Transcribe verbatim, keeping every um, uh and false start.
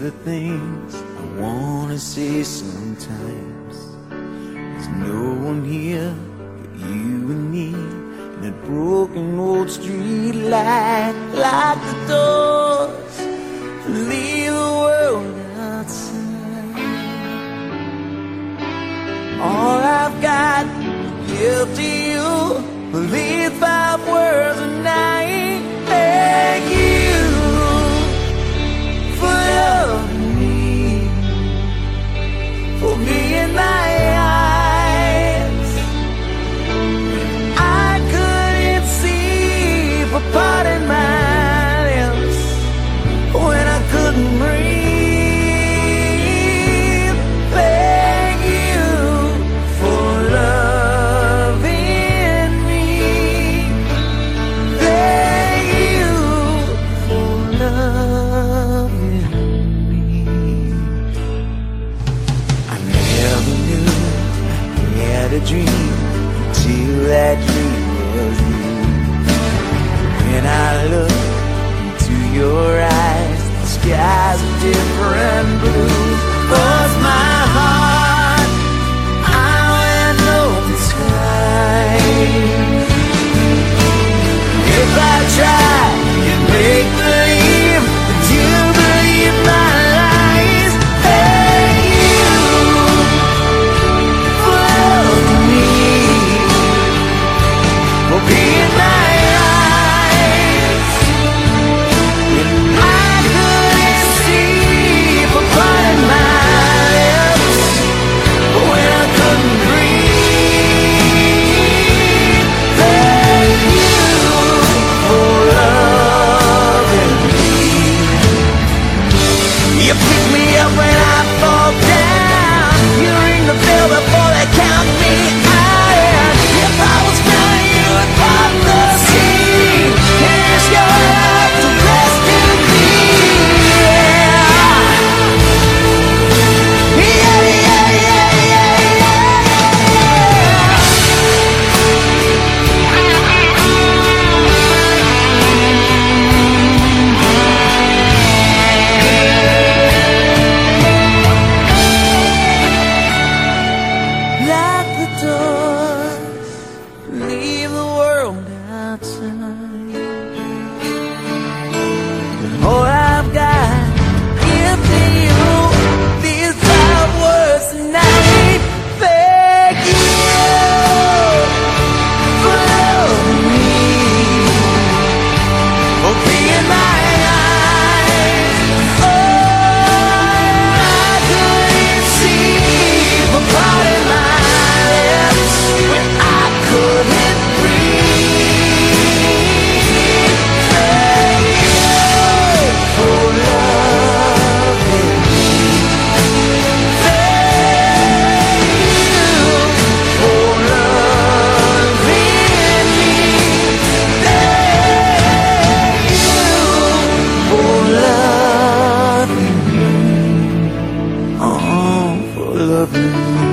the things I wanna say sometimes. There's no one here but you and me, and that broken old street light. Lock the doors and leave the world outside. All I've got to give to you are these five words, and I thank you for loving me, for being my eyes. I couldn't see for parting my lips when I couldn't breathe. Thank you for loving me. Thank you for loving me. I never knew I had a dream until that dream was you. When I look into your eyes, the skies are different blue. 'Cause my heart, I went open time. If I try to make believe that you believe my lies, thank you for loving me, for being my eyes. And I couldn't see for parting my lips when I couldn't breathe. Thank you for loving me. You pick me up when I fall down. You ring the bell before they count me out. If I was drowning, you would part the sea. And it's your love to rescue me. Yeah, yeah, yeah, yeah, yeah, lock the doors, leave the world outside. And all I've got is to you, these five words tonight. Thank you for loving me, for being my eyes. Oh, I couldn't see for parting my lips when I couldn't breathe. Thank you for loving me. Thank you for loving me. Thank you for loving me. Oh, for loving me.